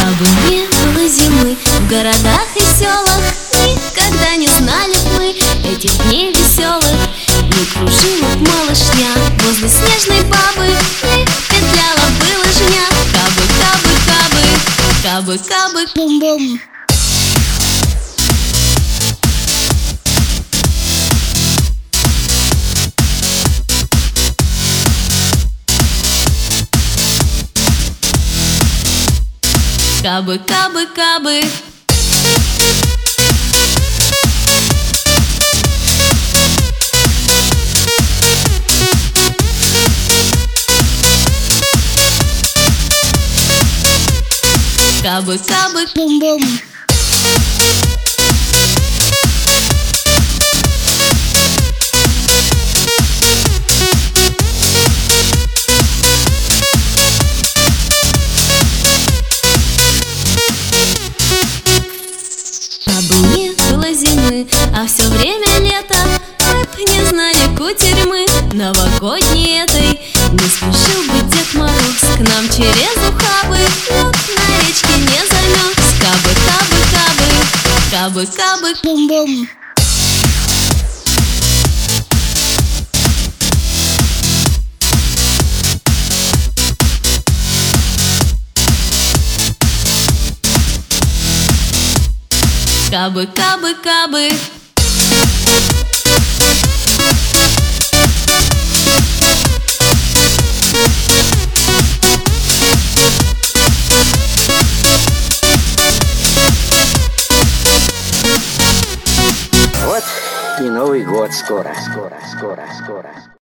Кабы не было зимы в городах и селах, никогда не знали б мы этих дней веселых. Не кружила б малышня возле снежной бабы, не петляла бы лыжня. Кабы, кабы, кабы, кабы, кабы, бум-бум. Кабы, кабы, кабы. Кабы, кабы, бум-бум. Кабы не было зимы, а все время лето, мы б не знали кутерьмы новогодней этой. Не спешил бы Дед Мороз к нам через ухабы, лед на речке не замерз. Кабы, кабы, кабы, кабы, кабы, бум-бум. Кабы, кабы, кабы. Вот и Новый год скоро, скоро, скоро, скоро.